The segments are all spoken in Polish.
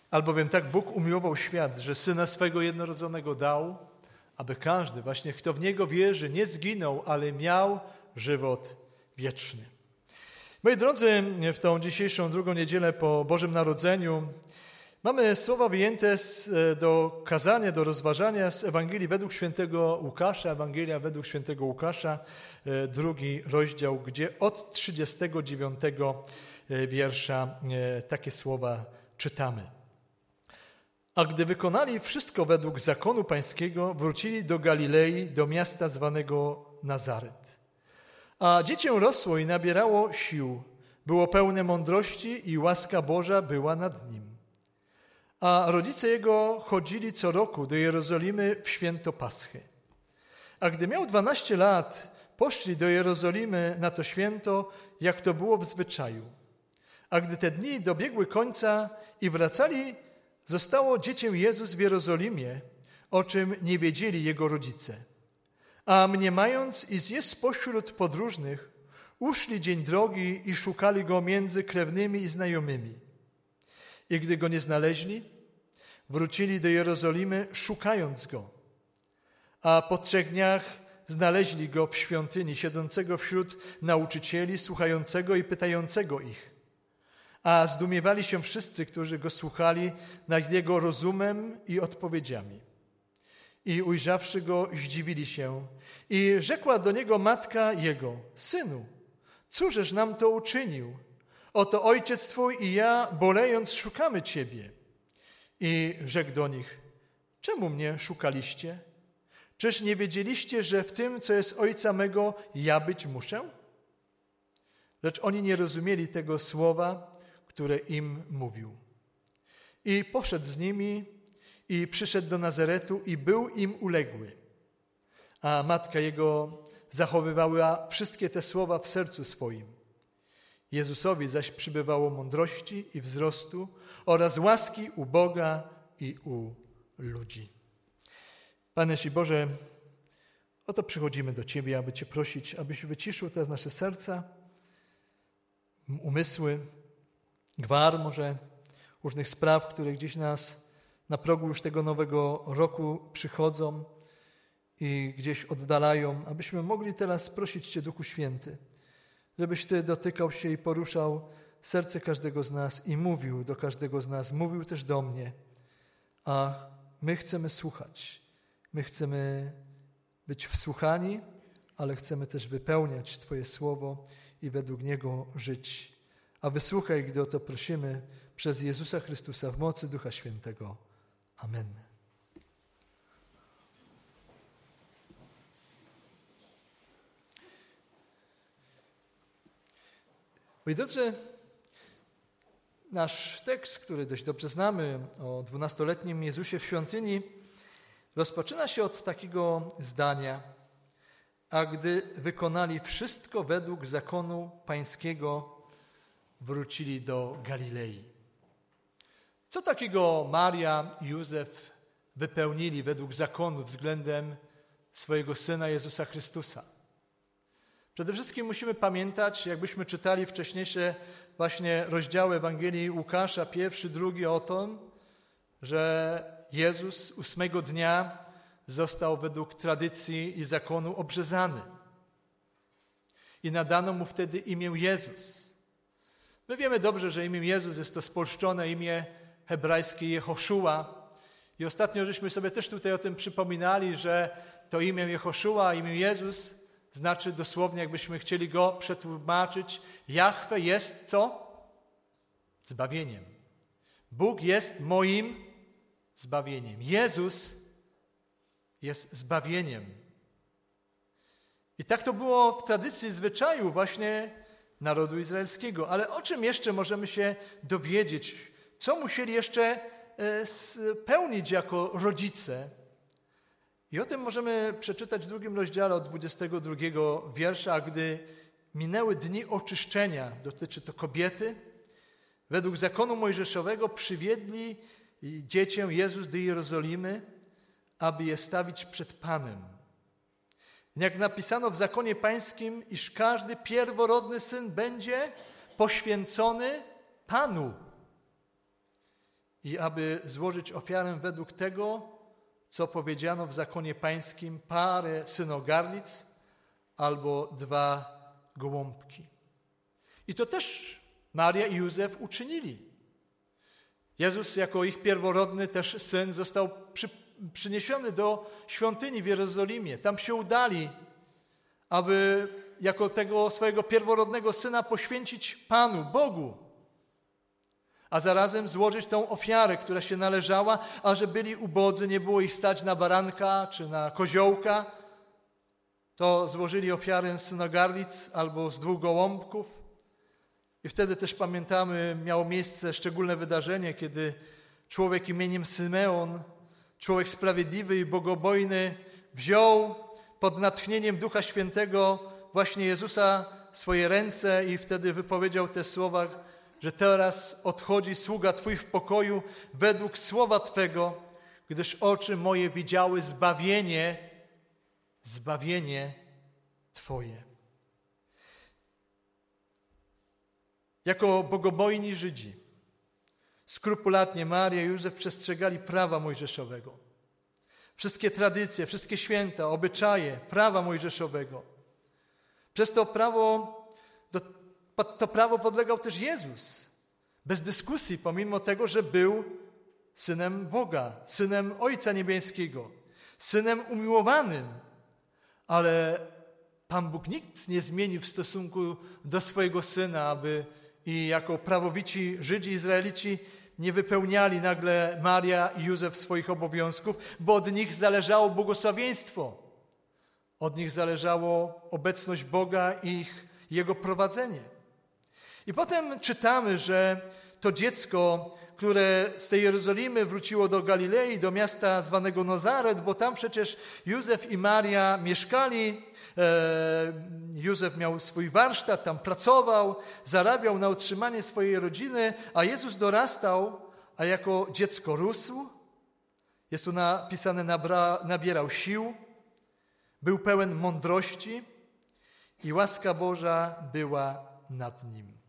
Albowiem tak Bóg umiłował świat, że Syna swego jednorodzonego dał, aby każdy właśnie, kto w Niego wierzy, nie zginął, ale miał żywot wieczny. Moi drodzy, w tą dzisiejszą drugą niedzielę po Bożym Narodzeniu mamy słowa wyjęte do kazania, do rozważania z Ewangelii według świętego Łukasza, Ewangelia według świętego Łukasza, 2 rozdział, gdzie od 39 wiersza takie słowa czytamy. A gdy wykonali wszystko według zakonu pańskiego, wrócili do Galilei, do miasta zwanego Nazaret. A dziecię rosło i nabierało sił, było pełne mądrości i łaska Boża była nad nim. A rodzice jego chodzili co roku do Jerozolimy w święto Paschy. A gdy miał 12 lat, poszli do Jerozolimy na to święto, jak to było w zwyczaju. A gdy te dni dobiegły końca i wracali, zostało dziecię Jezus w Jerozolimie, o czym nie wiedzieli jego rodzice. A mniemając, iż jest spośród podróżnych, uszli dzień drogi i szukali go między krewnymi i znajomymi. I gdy go nie znaleźli, wrócili do Jerozolimy, szukając go. A po 3 dniach znaleźli go w świątyni, siedzącego wśród nauczycieli, słuchającego i pytającego ich. A zdumiewali się wszyscy, którzy go słuchali, nad jego rozumem i odpowiedziami. I ujrzawszy go, zdziwili się. I rzekła do niego matka jego: Synu, cóżeż nam to uczynił? Oto ojciec twój i ja, bolejąc, szukamy ciebie. I rzekł do nich: czemu mnie szukaliście? Czyż nie wiedzieliście, że w tym, co jest ojca mego, ja być muszę? Lecz oni nie rozumieli tego słowa, które im mówił. I poszedł z nimi i przyszedł do Nazaretu i był im uległy. A matka jego zachowywała wszystkie te słowa w sercu swoim. Jezusowi zaś przybywało mądrości i wzrostu oraz łaski u Boga i u ludzi. Panie Boże, oto przychodzimy do Ciebie, aby Cię prosić, abyś wyciszył teraz nasze serca, umysły, gwar może różnych spraw, które gdzieś nas na progu już tego nowego roku przychodzą i gdzieś oddalają, abyśmy mogli teraz prosić Cię, Duchu Święty, żebyś Ty dotykał się i poruszał serce każdego z nas i mówił do każdego z nas, mówił też do mnie. A my chcemy słuchać, my chcemy być wsłuchani, ale chcemy też wypełniać Twoje słowo i według niego żyć. A wysłuchaj, gdy o to prosimy przez Jezusa Chrystusa w mocy Ducha Świętego. Amen. Moi drodzy, nasz tekst, który dość dobrze znamy, o 12-letnim Jezusie w świątyni, rozpoczyna się od takiego zdania: a gdy wykonali wszystko według zakonu pańskiego, wrócili do Galilei. Co takiego Maria i Józef wypełnili według zakonu względem swojego Syna Jezusa Chrystusa? Przede wszystkim musimy pamiętać, jakbyśmy czytali wcześniejsze właśnie rozdziały Ewangelii Łukasza, 1, 2, o tym, że Jezus 8 dnia został według tradycji i zakonu obrzezany. I nadano mu wtedy imię Jezus. My wiemy dobrze, że imię Jezus jest to spolszczone imię hebrajskie Jehoszua. I ostatnio żeśmy sobie też tutaj o tym przypominali, że to imię Jehoszua, imię Jezus znaczy dosłownie, jakbyśmy chcieli go przetłumaczyć, Jahwe jest co? Zbawieniem. Bóg jest moim zbawieniem. Jezus jest zbawieniem. I tak to było w tradycji, zwyczaju właśnie narodu izraelskiego. Ale o czym jeszcze możemy się dowiedzieć? Co musieli jeszcze spełnić jako rodzice? I o tym możemy przeczytać w 2 rozdziale od 22 wiersza. A gdy minęły dni oczyszczenia, dotyczy to kobiety, według zakonu mojżeszowego przywiedli dziecię Jezus do Jerozolimy, aby je stawić przed Panem. Jak napisano w zakonie pańskim, iż każdy pierworodny syn będzie poświęcony Panu. i aby złożyć ofiarę według tego, co powiedziano w zakonie pańskim, parę synogarlic albo 2 gołąbki. I to też Maria i Józef uczynili. Jezus jako ich pierworodny też syn został przyniesiony do świątyni w Jerozolimie. Tam się udali, aby jako tego swojego pierworodnego syna poświęcić Panu, Bogu, a zarazem złożyć tą ofiarę, która się należała, a że byli ubodzy, nie było ich stać na baranka czy na koziołka, to złożyli ofiarę z synogarlic albo z 2 gołąbków. I wtedy też pamiętamy, miało miejsce szczególne wydarzenie, kiedy człowiek imieniem Symeon, człowiek sprawiedliwy i bogobojny, wziął pod natchnieniem Ducha Świętego właśnie Jezusa w swoje ręce i wtedy wypowiedział te słowa, że teraz odchodzi sługa Twój w pokoju według słowa Twego, gdyż oczy moje widziały zbawienie Twoje. Jako bogobojni Żydzi skrupulatnie Maria i Józef przestrzegali prawa mojżeszowego. Wszystkie tradycje, wszystkie święta, obyczaje, prawa mojżeszowego. Przez to prawo podlegał też Jezus. Bez dyskusji, pomimo tego, że był Synem Boga, Synem Ojca Niebieskiego, Synem umiłowanym. Ale Pan Bóg nic nie zmienił w stosunku do swojego Syna, aby i jako prawowici Żydzi, Izraelici nie wypełniali nagle Maria i Józef swoich obowiązków, bo od nich zależało błogosławieństwo. Od nich zależało obecność Boga i Jego prowadzenie. I potem czytamy, że to dziecko, które z tej Jerozolimy wróciło do Galilei, do miasta zwanego Nazaret, bo tam przecież Józef i Maria mieszkali. Józef miał swój warsztat, tam pracował, zarabiał na utrzymanie swojej rodziny, a Jezus dorastał, a jako dziecko rósł. Jest tu napisane, nabierał sił, był pełen mądrości i łaska Boża była nad nim.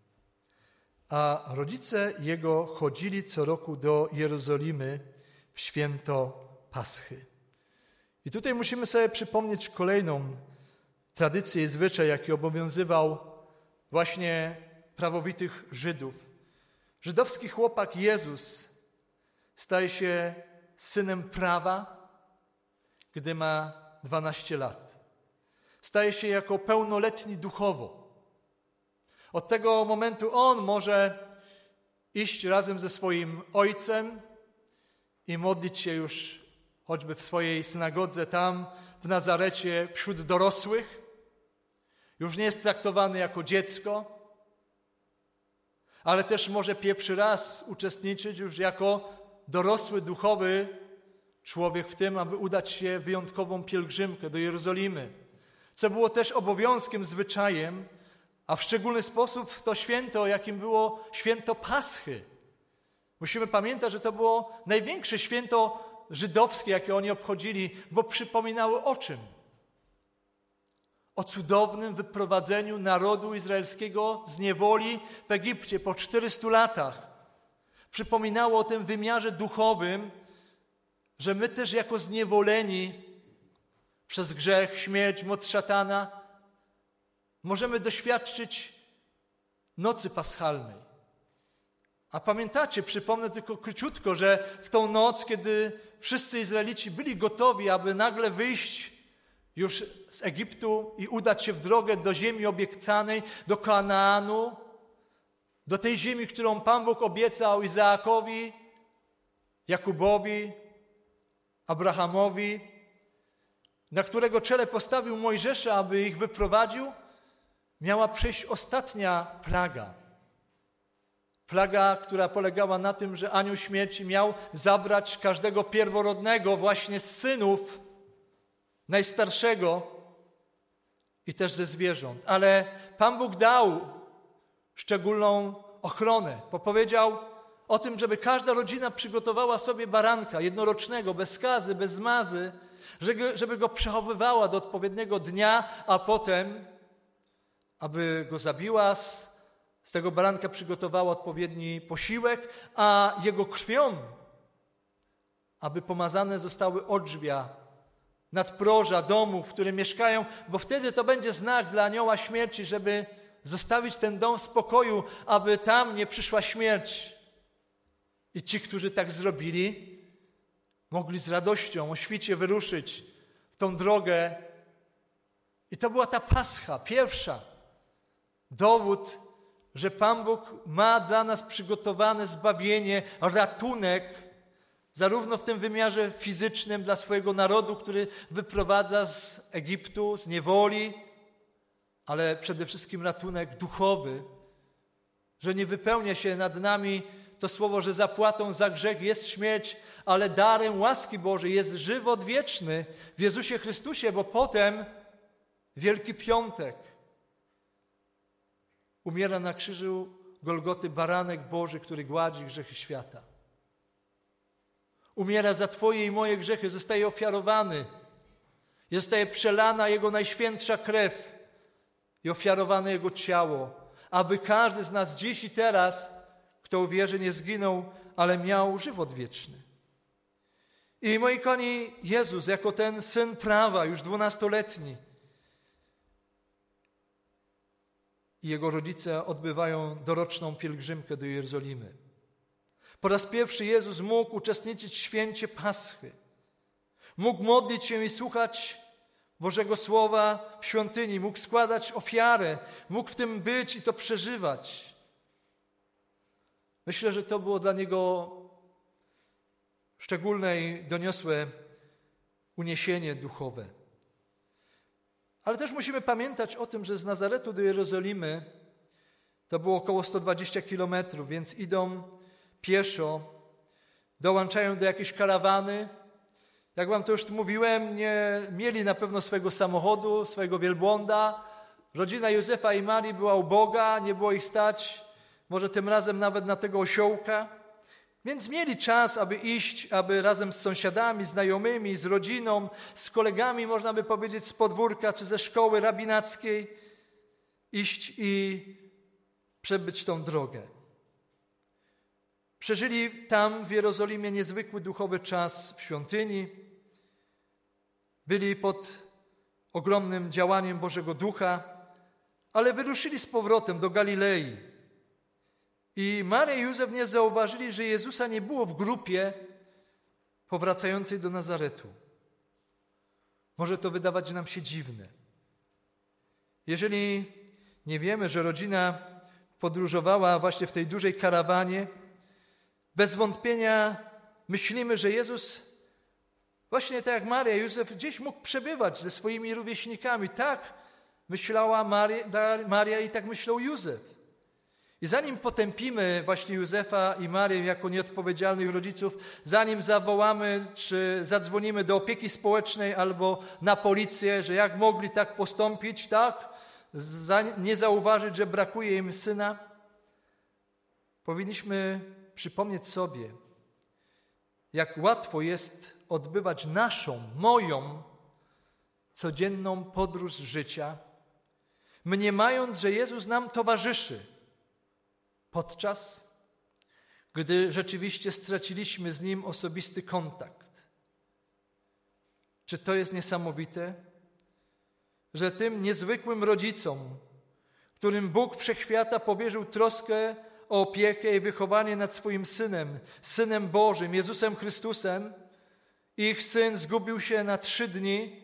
A rodzice jego chodzili co roku do Jerozolimy w święto Paschy. I tutaj musimy sobie przypomnieć kolejną tradycję i zwyczaj, jaki obowiązywał właśnie prawowitych Żydów. Żydowski chłopak Jezus staje się synem prawa, gdy ma 12 lat. Staje się jako pełnoletni duchowo. Od tego momentu on może iść razem ze swoim ojcem i modlić się już choćby w swojej synagodze tam w Nazarecie wśród dorosłych. Już nie jest traktowany jako dziecko, ale też może pierwszy raz uczestniczyć już jako dorosły, duchowy człowiek w tym, aby udać się w wyjątkową pielgrzymkę do Jerozolimy, co było też obowiązkiem, zwyczajem, a w szczególny sposób w to święto, jakim było święto Paschy. Musimy pamiętać, że to było największe święto żydowskie, jakie oni obchodzili, bo przypominały o czym? O cudownym wyprowadzeniu narodu izraelskiego z niewoli w Egipcie po 400 latach. Przypominało o tym wymiarze duchowym, że my też jako zniewoleni przez grzech, śmierć, moc szatana możemy doświadczyć nocy paschalnej. A pamiętacie, przypomnę tylko króciutko, że w tą noc, kiedy wszyscy Izraelici byli gotowi, aby nagle wyjść już z Egiptu i udać się w drogę do ziemi obiecanej, do Kanaanu, do tej ziemi, którą Pan Bóg obiecał Izaakowi, Jakubowi, Abrahamowi, na którego czele postawił Mojżesza, aby ich wyprowadził, miała przyjść ostatnia plaga. Plaga, która polegała na tym, że anioł śmierci miał zabrać każdego pierworodnego właśnie z synów najstarszego i też ze zwierząt. Ale Pan Bóg dał szczególną ochronę. Powiedział o tym, żeby każda rodzina przygotowała sobie baranka jednorocznego, bez skazy, bez zmazy, żeby go przechowywała do odpowiedniego dnia, a potem, aby go zabiła z tego baranka przygotowała odpowiedni posiłek, a jego krwią, aby pomazane zostały odrzwia, nadproża domu, w którym mieszkają, bo wtedy to będzie znak dla anioła śmierci, żeby zostawić ten dom w spokoju, aby tam nie przyszła śmierć. I ci, którzy tak zrobili, mogli z radością o świcie wyruszyć w tą drogę. I to była ta Pascha, pierwsza. Dowód, że Pan Bóg ma dla nas przygotowane zbawienie, ratunek, zarówno w tym wymiarze fizycznym dla swojego narodu, który wyprowadza z Egiptu, z niewoli, ale przede wszystkim ratunek duchowy, że nie wypełnia się nad nami to słowo, że zapłatą za grzech jest śmierć, ale darem łaski Bożej jest żywot wieczny w Jezusie Chrystusie, bo potem Wielki Piątek umiera na krzyżu Golgoty baranek Boży, który gładzi grzechy świata. Umiera za Twoje i moje grzechy, zostaje ofiarowany, zostaje przelana Jego najświętsza krew i ofiarowane Jego ciało, aby każdy z nas dziś i teraz, kto uwierzy, nie zginął, ale miał żywot wieczny. I moi kochani, Jezus jako ten Syn Prawa, już 12-letni, i jego rodzice odbywają doroczną pielgrzymkę do Jerozolimy. Po raz pierwszy Jezus mógł uczestniczyć w święcie Paschy. Mógł modlić się i słuchać Bożego Słowa w świątyni. Mógł składać ofiarę. Mógł w tym być i to przeżywać. Myślę, że to było dla Niego szczególne i doniosłe uniesienie duchowe. Ale też musimy pamiętać o tym, że z Nazaretu do Jerozolimy to było około 120 kilometrów, więc idą pieszo, dołączają do jakiejś karawany. Jak wam to już mówiłem, nie mieli na pewno swojego samochodu, swojego wielbłąda. Rodzina Józefa i Marii była uboga, nie było ich stać, może tym razem nawet na tego osiołka. Więc mieli czas, aby iść, aby razem z sąsiadami, znajomymi, z rodziną, z kolegami, można by powiedzieć, z podwórka czy ze szkoły rabinackiej, iść i przebyć tą drogę. Przeżyli tam w Jerozolimie niezwykły duchowy czas w świątyni. Byli pod ogromnym działaniem Bożego Ducha, ale wyruszyli z powrotem do Galilei. I Maria i Józef nie zauważyli, że Jezusa nie było w grupie powracającej do Nazaretu. Może to wydawać nam się dziwne. Jeżeli nie wiemy, że rodzina podróżowała właśnie w tej dużej karawanie, bez wątpienia myślimy, że Jezus, właśnie tak jak Maria i Józef, gdzieś mógł przebywać ze swoimi rówieśnikami. Tak myślała Maria i tak myślał Józef. I zanim potępimy właśnie Józefa i Marię jako nieodpowiedzialnych rodziców, zanim zawołamy czy zadzwonimy do opieki społecznej albo na policję, że jak mogli tak postąpić, tak, nie zauważyć, że brakuje im syna, powinniśmy przypomnieć sobie, jak łatwo jest odbywać moją codzienną podróż życia, mniemając, że Jezus nam towarzyszy, podczas gdy rzeczywiście straciliśmy z Nim osobisty kontakt. Czy to jest niesamowite, że tym niezwykłym rodzicom, którym Bóg Wszechświata powierzył troskę o opiekę i wychowanie nad swoim Synem, Synem Bożym, Jezusem Chrystusem, ich Syn zgubił się na 3 dni,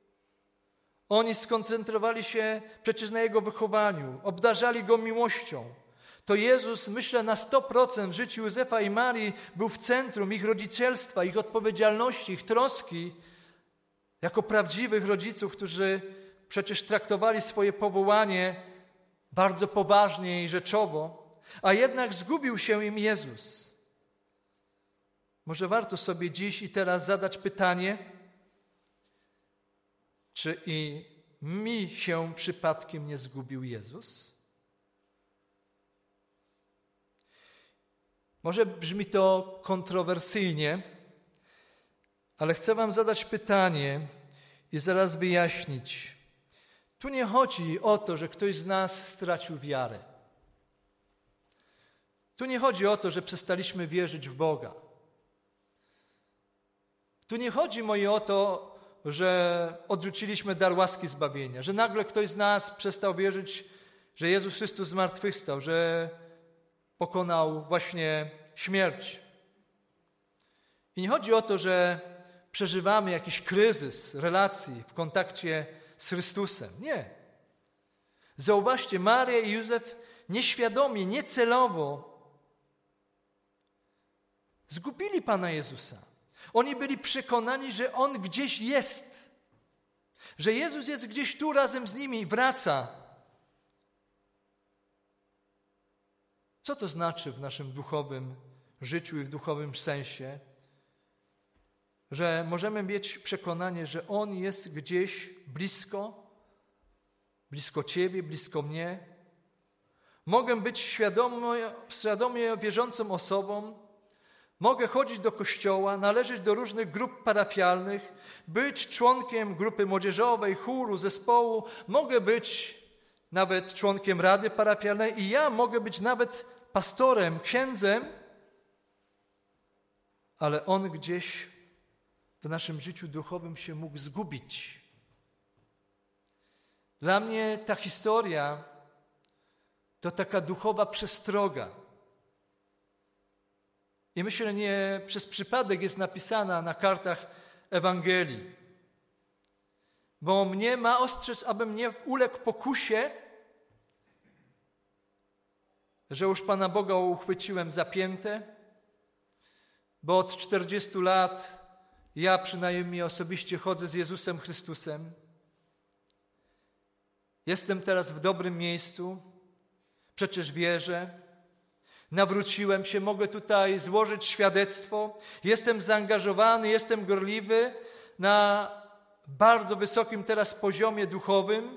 oni skoncentrowali się przecież na Jego wychowaniu, obdarzali Go miłością. To Jezus, myślę, na 100% w życiu Józefa i Marii był w centrum ich rodzicielstwa, ich odpowiedzialności, ich troski, jako prawdziwych rodziców, którzy przecież traktowali swoje powołanie bardzo poważnie i rzeczowo, a jednak zgubił się im Jezus. Może warto sobie dziś i teraz zadać pytanie, czy i mi się przypadkiem nie zgubił Jezus? Może brzmi to kontrowersyjnie, ale chcę wam zadać pytanie i zaraz wyjaśnić. Tu nie chodzi o to, że ktoś z nas stracił wiarę. Tu nie chodzi o to, że przestaliśmy wierzyć w Boga. Tu nie chodzi, moi, o to, że odrzuciliśmy dar łaski zbawienia, że nagle ktoś z nas przestał wierzyć, że Jezus Chrystus zmartwychwstał, że pokonał właśnie śmierć. I nie chodzi o to, że przeżywamy jakiś kryzys relacji w kontakcie z Chrystusem. Nie. Zauważcie, Maria i Józef nieświadomie, niecelowo zgubili Pana Jezusa. Oni byli przekonani, że On gdzieś jest, że Jezus jest gdzieś tu razem z nimi i wraca. Co to znaczy w naszym duchowym życiu i w duchowym sensie? Że możemy mieć przekonanie, że On jest gdzieś blisko Ciebie, blisko mnie. Mogę być świadomie wierzącą osobą, mogę chodzić do kościoła, należeć do różnych grup parafialnych, być członkiem grupy młodzieżowej, chóru, zespołu, mogę być nawet członkiem rady parafialnej i ja mogę być nawet pastorem, księdzem, ale on gdzieś w naszym życiu duchowym się mógł zgubić. Dla mnie ta historia to taka duchowa przestroga. I myślę, nie przez przypadek jest napisana na kartach Ewangelii. Bo mnie ma ostrzec, abym nie uległ pokusie, że już Pana Boga uchwyciłem za piętę, bo od 40 lat ja przynajmniej osobiście chodzę z Jezusem Chrystusem. Jestem teraz w dobrym miejscu, przecież wierzę, nawróciłem się, mogę tutaj złożyć świadectwo, jestem zaangażowany, jestem gorliwy na bardzo wysokim teraz poziomie duchowym,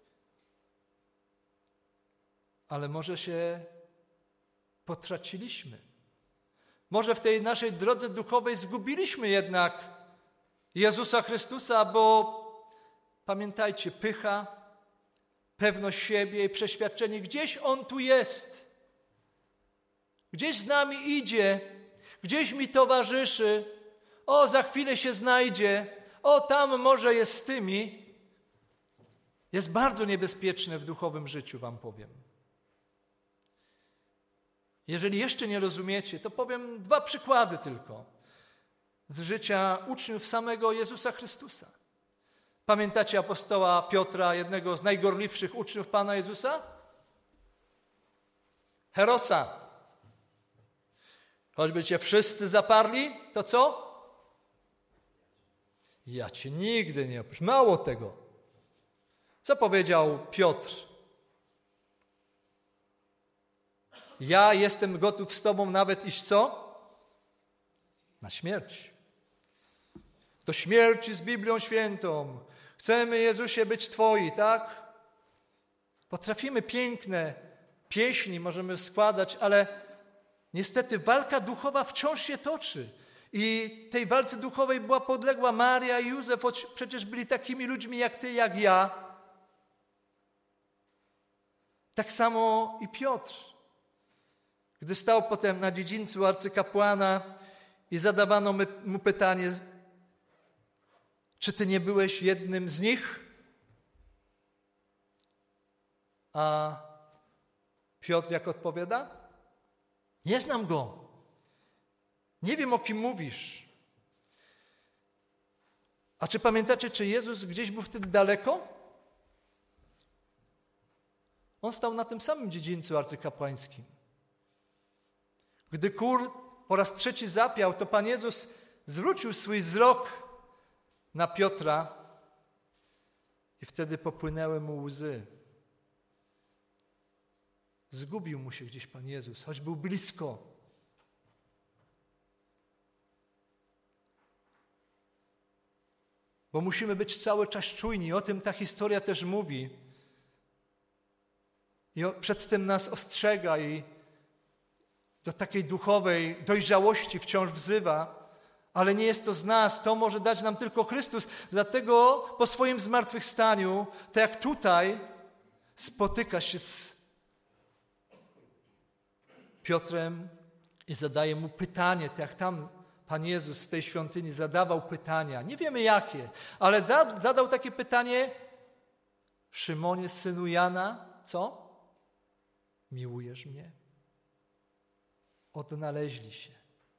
ale może się potraciliśmy. Może w tej naszej drodze duchowej zgubiliśmy jednak Jezusa Chrystusa, bo pamiętajcie, pycha, pewność siebie i przeświadczenie, gdzieś On tu jest, gdzieś z nami idzie, gdzieś mi towarzyszy, o, za chwilę się znajdzie, o, tam może jest z tymi, jest bardzo niebezpieczne w duchowym życiu, wam powiem. Jeżeli jeszcze nie rozumiecie, to powiem 2 przykłady tylko z życia uczniów samego Jezusa Chrystusa. Pamiętacie apostoła Piotra, jednego z najgorliwszych uczniów Pana Jezusa? Herosa. Choćby cię wszyscy zaparli, to co? Ja cię nigdy nie opuszczę. Mało tego. Co powiedział Piotr? Ja jestem gotów z Tobą nawet iść co? Na śmierć. Do śmierci z Biblią Świętą. Chcemy, Jezusie, być Twoi, tak? Potrafimy piękne pieśni, możemy składać, ale niestety walka duchowa wciąż się toczy. I tej walce duchowej była podległa Maria i Józef, choć przecież byli takimi ludźmi jak ty, jak ja. Tak samo i Piotr. Gdy stał potem na dziedzińcu arcykapłana i zadawano mu pytanie, czy ty nie byłeś jednym z nich? A Piotr jak odpowiada? Nie znam go. Nie wiem, o kim mówisz. A czy pamiętacie, czy Jezus gdzieś był wtedy daleko? On stał na tym samym dziedzińcu arcykapłańskim. Gdy kur po raz 3 zapiał, to Pan Jezus zwrócił swój wzrok na Piotra i wtedy popłynęły mu łzy. Zgubił mu się gdzieś Pan Jezus, choć był blisko. Bo musimy być cały czas czujni. O tym ta historia też mówi. I przed tym nas ostrzega i do takiej duchowej dojrzałości wciąż wzywa. Ale nie jest to z nas. To może dać nam tylko Chrystus. Dlatego po swoim zmartwychwstaniu, tak jak tutaj, spotyka się z Piotrem i zadaje mu pytanie, tak jak tam Pan Jezus z tej świątyni zadawał pytania. Nie wiemy jakie, ale zadał takie pytanie: Szymonie, synu Jana, co? Miłujesz mnie? Odnaleźli się.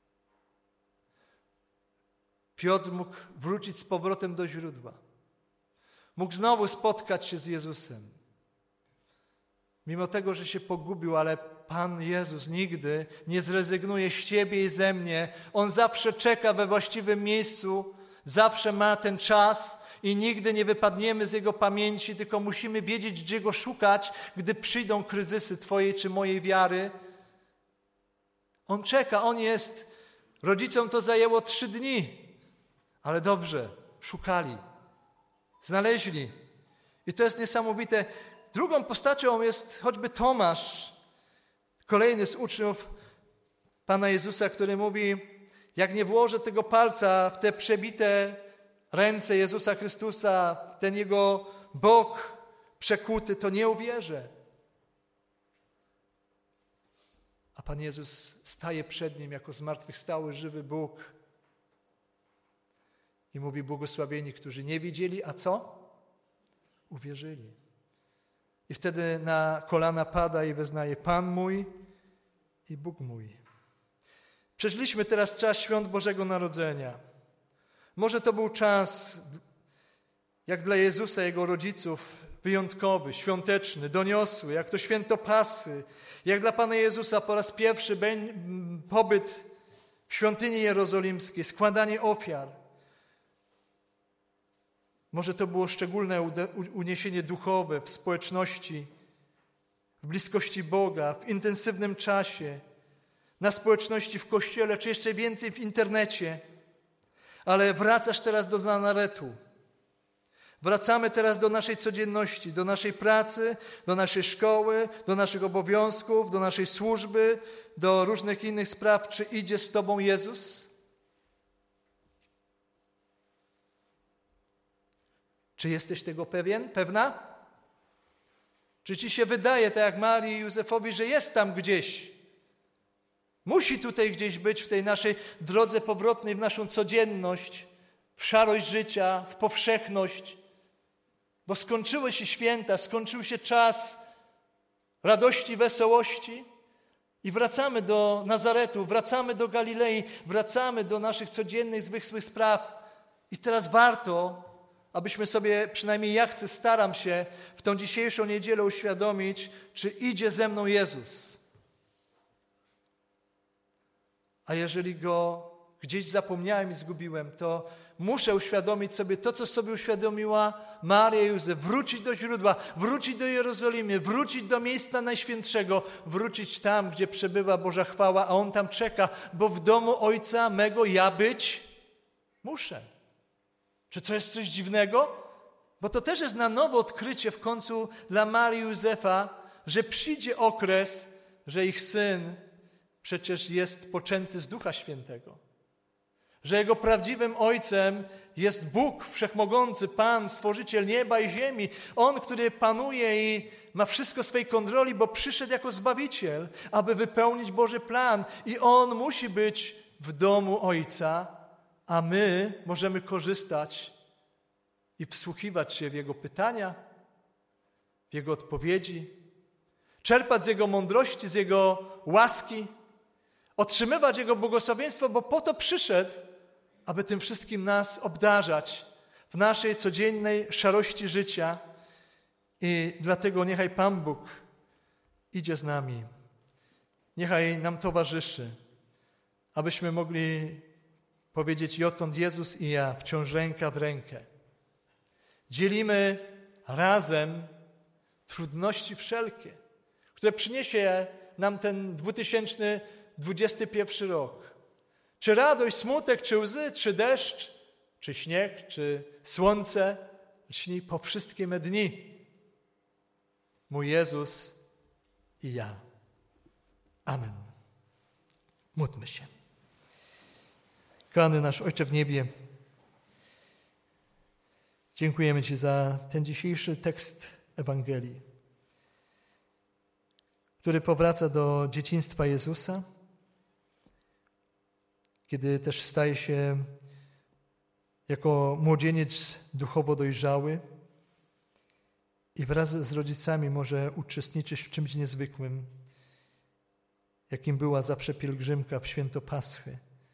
Piotr mógł wrócić z powrotem do źródła. Mógł znowu spotkać się z Jezusem. Mimo tego, że się pogubił, ale Pan Jezus nigdy nie zrezygnuje z ciebie i ze mnie. On zawsze czeka we właściwym miejscu, zawsze ma ten czas i nigdy nie wypadniemy z Jego pamięci, tylko musimy wiedzieć, gdzie Go szukać, gdy przyjdą kryzysy twojej czy mojej wiary. On czeka, On jest. Rodzicom to zajęło 3 dni, ale dobrze, szukali, znaleźli. I to jest niesamowite. Drugą postacią jest choćby Tomasz, kolejny z uczniów Pana Jezusa, który mówi: jak nie włożę tego palca w te przebite ręce Jezusa Chrystusa, w ten Jego bok przekuty, to nie uwierzę. A Pan Jezus staje przed nim jako zmartwychwstały, żywy Bóg i mówi: błogosławieni, którzy nie widzieli, a co? Uwierzyli. I wtedy na kolana pada i wyznaje: Pan mój i Bóg mój. Przeżyliśmy teraz czas świąt Bożego Narodzenia. Może to był czas, jak dla Jezusa, Jego rodziców, wyjątkowy, świąteczny, doniosły, jak to święto Pasy, jak dla Pana Jezusa po raz pierwszy pobyt w świątyni jerozolimskiej, składanie ofiar. Może to było szczególne uniesienie duchowe w społeczności, w bliskości Boga, w intensywnym czasie, na społeczności w kościele, czy jeszcze więcej w internecie. Ale wracasz teraz do Nazaretu. Wracamy teraz do naszej codzienności, do naszej pracy, do naszej szkoły, do naszych obowiązków, do naszej służby, do różnych innych spraw. Czy idzie z Tobą Jezus? Czy jesteś tego pewien, pewna? Czy ci się wydaje, tak jak Marii i Józefowi, że jest tam gdzieś? Musi tutaj gdzieś być w tej naszej drodze powrotnej, w naszą codzienność, w szarość życia, w powszechność, bo skończyły się święta, skończył się czas radości, wesołości i wracamy do Nazaretu, wracamy do Galilei, wracamy do naszych codziennych, zwykłych spraw. I teraz warto, abyśmy sobie, przynajmniej ja staram się w tą dzisiejszą niedzielę uświadomić, czy idzie ze mną Jezus. A jeżeli Go gdzieś zapomniałem i zgubiłem, to muszę uświadomić sobie to, co sobie uświadomiła Maria i Józef. Wrócić do źródła, wrócić do Jerozolimy, wrócić do miejsca Najświętszego, wrócić tam, gdzie przebywa Boża chwała, a On tam czeka, bo w domu Ojca mego ja być muszę. Czy to jest coś dziwnego? Bo to też jest na nowo odkrycie w końcu dla Marii i Józefa, że przyjdzie okres, że ich syn przecież jest poczęty z Ducha Świętego. Że jego prawdziwym ojcem jest Bóg Wszechmogący, Pan, Stworzyciel nieba i ziemi. On, który panuje i ma wszystko w swej kontroli, bo przyszedł jako Zbawiciel, aby wypełnić Boży plan. I On musi być w domu Ojca, a my możemy korzystać i wsłuchiwać się w Jego pytania, w Jego odpowiedzi, czerpać z Jego mądrości, z Jego łaski, otrzymywać Jego błogosławieństwo, bo po to przyszedł, aby tym wszystkim nas obdarzać w naszej codziennej szarości życia. I dlatego niechaj Pan Bóg idzie z nami. Niechaj nam towarzyszy, abyśmy mogli powiedzieć: i odtąd Jezus i ja wciąż ręka w rękę. Dzielimy razem trudności wszelkie, które przyniesie nam ten 2021 rok. Czy radość, smutek, czy łzy, czy deszcz, czy śnieg, czy słońce, lśni po wszystkie me dni. Mój Jezus i ja. Amen. Módlmy się. Kochany nasz Ojcze w niebie, dziękujemy Ci za ten dzisiejszy tekst Ewangelii, który powraca do dzieciństwa Jezusa, kiedy też staje się jako młodzieniec duchowo dojrzały i wraz z rodzicami może uczestniczyć w czymś niezwykłym, jakim była zawsze pielgrzymka w święto Paschy,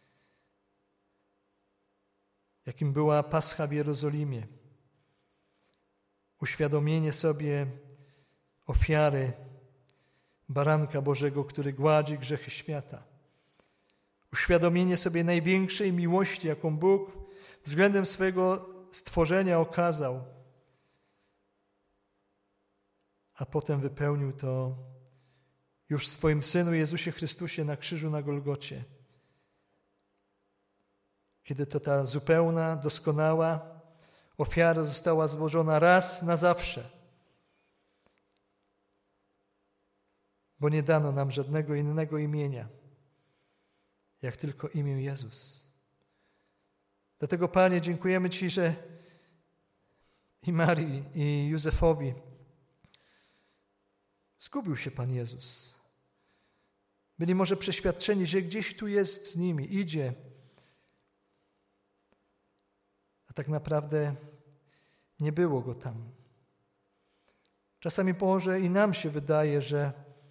jakim była Pascha w Jerozolimie. Uświadomienie sobie ofiary Baranka Bożego, który gładzi grzechy świata. Uświadomienie sobie największej miłości, jaką Bóg względem swojego stworzenia okazał, a potem wypełnił to już w swoim Synu Jezusie Chrystusie na krzyżu na Golgocie. Kiedy to ta zupełna, doskonała ofiara została złożona raz na zawsze. Bo nie dano nam żadnego innego imienia, jak tylko imię Jezus. Dlatego, Panie, dziękujemy Ci, że i Marii, i Józefowi zgubił się Pan Jezus. Byli może przeświadczeni, że gdzieś tu jest z nimi, idzie. A tak naprawdę nie było Go tam. Czasami może i nam się wydaje, że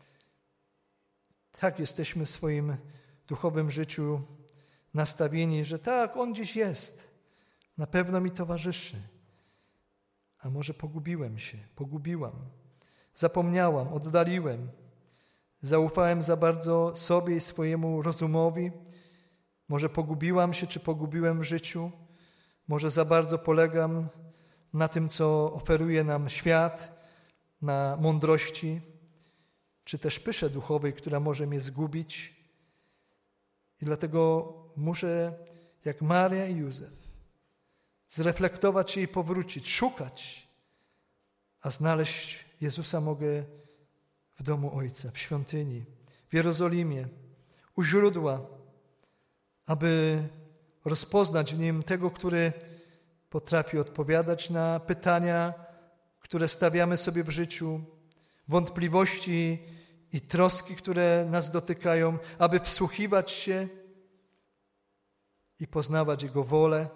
tak jesteśmy w swoim duchowym życiu nastawieni, że tak, On gdzieś jest, na pewno mi towarzyszy. A może pogubiłem się, pogubiłam, zapomniałam, oddaliłem, zaufałem za bardzo sobie i swojemu rozumowi, może pogubiłam się, czy pogubiłem w życiu, może za bardzo polegam na tym, co oferuje nam świat, na mądrości, czy też pysze duchowej, która może mnie zgubić. I dlatego muszę, jak Maria i Józef, zreflektować się i powrócić, szukać, a znaleźć Jezusa mogę w domu Ojca, w świątyni, w Jerozolimie, u źródła, aby rozpoznać w Nim tego, który potrafi odpowiadać na pytania, które stawiamy sobie w życiu, wątpliwości i troski, które nas dotykają, aby wsłuchiwać się i poznawać Jego wolę.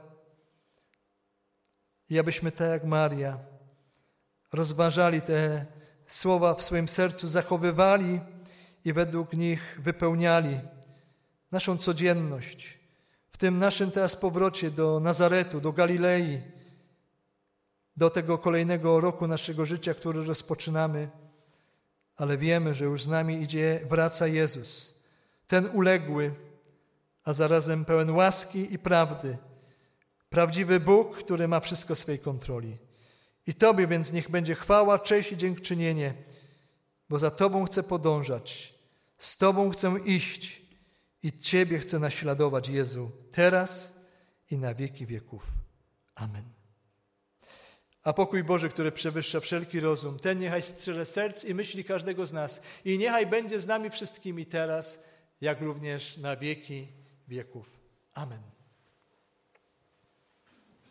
I abyśmy tak jak Maria rozważali te słowa w swoim sercu, zachowywali i według nich wypełniali naszą codzienność. W tym naszym teraz powrocie do Nazaretu, do Galilei, do tego kolejnego roku naszego życia, który rozpoczynamy, ale wiemy, że już z nami wraca Jezus, ten uległy, a zarazem pełen łaski i prawdy, prawdziwy Bóg, który ma wszystko w swej kontroli. I Tobie więc niech będzie chwała, cześć i dziękczynienie, bo za Tobą chcę podążać, z Tobą chcę iść i Ciebie chcę naśladować, Jezu, teraz i na wieki wieków. Amen. A pokój Boży, który przewyższa wszelki rozum, ten niechaj strzeże serc i myśli każdego z nas i niechaj będzie z nami wszystkimi teraz, jak również na wieki wieków. Amen.